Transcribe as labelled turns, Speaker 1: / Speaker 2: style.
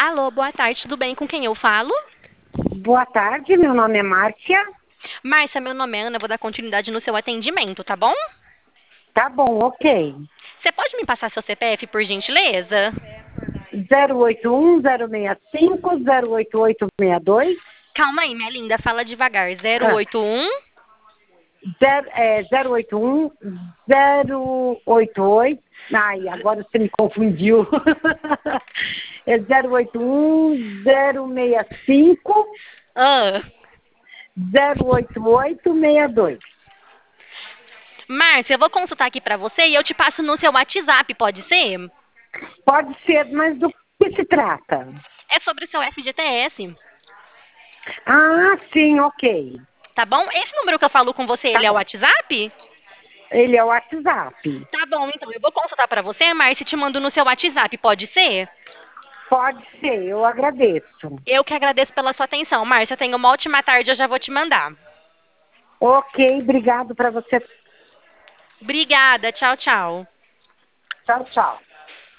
Speaker 1: Alô, boa tarde, tudo bem? Com quem eu falo?
Speaker 2: Boa tarde, meu nome é Márcia.
Speaker 1: Márcia, meu nome é Ana, vou dar continuidade no seu atendimento, tá bom?
Speaker 2: Tá bom, ok.
Speaker 1: Você pode me passar seu CPF, por gentileza?
Speaker 2: 081-065-08862.
Speaker 1: Calma aí, minha linda, fala devagar.
Speaker 2: Ah,
Speaker 1: 081.
Speaker 2: 088. Ai, agora você me confundiu. É 081-065-08862.
Speaker 1: Ah. Márcia, eu vou consultar aqui pra você e eu te passo no seu WhatsApp, pode ser?
Speaker 2: Pode ser, mas do que se trata?
Speaker 1: É sobre o seu FGTS,
Speaker 2: Ah, sim, ok.
Speaker 1: tá bom? Esse número que eu falo com você,
Speaker 2: Tá
Speaker 1: ele é o
Speaker 2: bom.
Speaker 1: WhatsApp?
Speaker 2: Ele é o WhatsApp.
Speaker 1: Tá bom, então eu vou consultar pra você, Márcia, e te mando no seu WhatsApp, pode ser?
Speaker 2: Pode ser, eu agradeço.
Speaker 1: Eu que agradeço pela sua atenção. Márcia, tenha uma ótima tarde, eu já vou te mandar.
Speaker 2: Ok, obrigado para você.
Speaker 1: Obrigada, tchau, tchau.
Speaker 2: Tchau, tchau.